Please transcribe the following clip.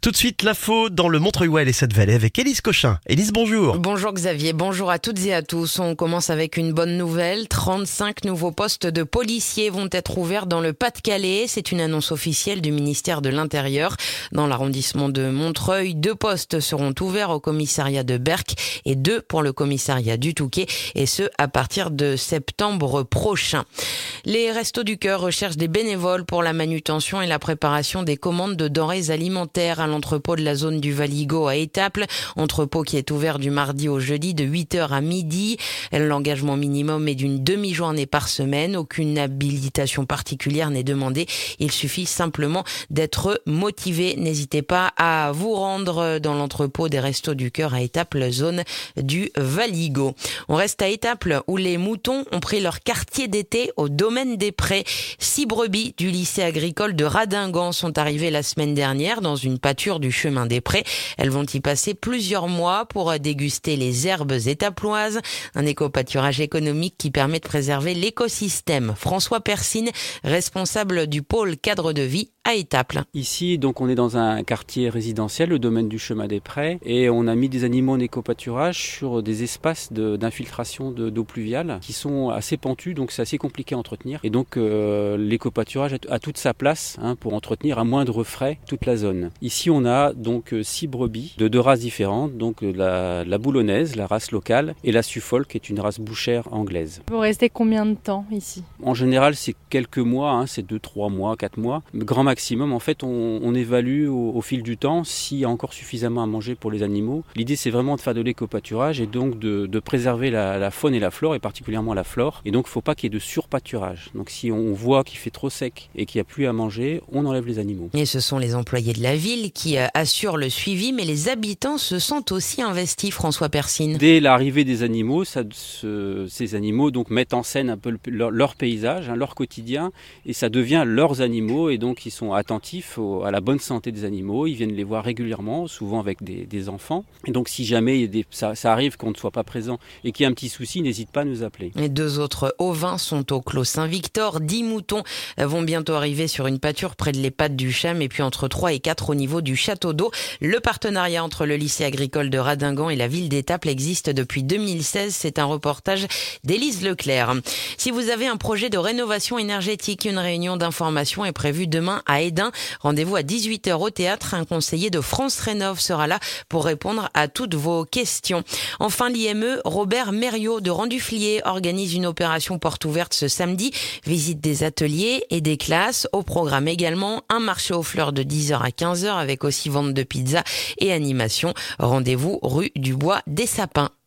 Tout de suite, l'info dans le Montreuil et cette vallée avec Élise Cochin. Élise, bonjour. Bonjour Xavier, bonjour à toutes et à tous. On commence avec une bonne nouvelle. 35 nouveaux postes de policiers vont être ouverts dans le Pas-de-Calais. C'est une annonce officielle du ministère de l'Intérieur. Dans l'arrondissement de Montreuil, 2 postes seront ouverts au commissariat de Berck et 2 pour le commissariat du Touquet, et ce à partir de septembre prochain. Les Restos du Cœur recherchent des bénévoles pour la manutention et la préparation des commandes de denrées alimentaires à l'entrepôt de la zone du Valigo à Étaples, entrepôt qui est ouvert du mardi au jeudi de 8h à midi. L'engagement minimum est d'une demi-journée par semaine. Aucune habilitation particulière n'est demandée. Il suffit simplement d'être motivé. N'hésitez pas à vous rendre dans l'entrepôt des Restos du Cœur à Étaples, zone du Valigo. On reste à Étaples où les moutons ont pris leur quartier d'été au domaine des Prés. 6 brebis du lycée agricole de Radingan sont arrivées la semaine dernière dans une pâture du chemin des Prés. Elles vont y passer plusieurs mois pour déguster les herbes étaploises. Un éco-pâturage économique qui permet de préserver l'écosystème. François Persine, responsable du pôle cadre de vie à Étaples. Ici, donc, on est dans un quartier résidentiel, le domaine du chemin des Prés, et on a mis des animaux en éco-pâturage sur des espaces d'infiltration d'eau pluviale qui sont assez pentus, donc c'est assez compliqué à entretenir. Et donc, l'éco-pâturage a toute sa place pour entretenir à moindre frais toute la zone. Ici, on a donc 6 brebis de 2 races différentes, donc la boulonnaise, la race locale, et la Suffolk, qui est une race bouchère anglaise. Vous restez combien de temps ici ? En général, c'est quelques mois, c'est 2, 3 mois, 4 mois. Grand maximum, en fait, on évalue au fil du temps s'il y a encore suffisamment à manger pour les animaux. L'idée, c'est vraiment de faire de l'éco-pâturage et donc de préserver la faune et la flore, et particulièrement la flore. Et donc, il ne faut pas qu'il y ait de surpâturage. Donc, si on voit qu'il fait trop sec et qu'il n'y a plus à manger, on enlève les animaux. Et ce sont les employés de la ville qui assurent le suivi, mais les habitants se sentent aussi investis, François Persine. Dès l'arrivée des animaux, ces animaux donc mettent en scène un peu leur paysage, leur quotidien, et ça devient leurs animaux, et donc ils sont attentifs à la bonne santé des animaux. Ils viennent les voir régulièrement, souvent avec des enfants. Et donc si jamais ça arrive qu'on ne soit pas présent et qu'il y a un petit souci, n'hésite pas à nous appeler. Les 2 autres ovins sont au clos Saint-Victor. 10 moutons vont bientôt arriver sur une pâture près de l'Ehpad du Cham, et puis entre 3 et 4 au niveau du château d'eau. Le partenariat entre le lycée agricole de Radingan et la ville d'Étaples existe depuis 2016. C'est un reportage d'Élise Leclerc. Si vous avez un projet de rénovation énergétique, une réunion d'information est prévue demain à Edin. Rendez-vous à 18h au théâtre. Un conseiller de France Rénov sera là pour répondre à toutes vos questions. Enfin, l'IME Robert Mériot de Randuflier organise une opération porte ouverte ce samedi. Visite des ateliers et des classes. Au programme également un marché aux fleurs de 10h à 15h avec aussi vente de pizza et animation. Rendez-vous rue du Bois des Sapins.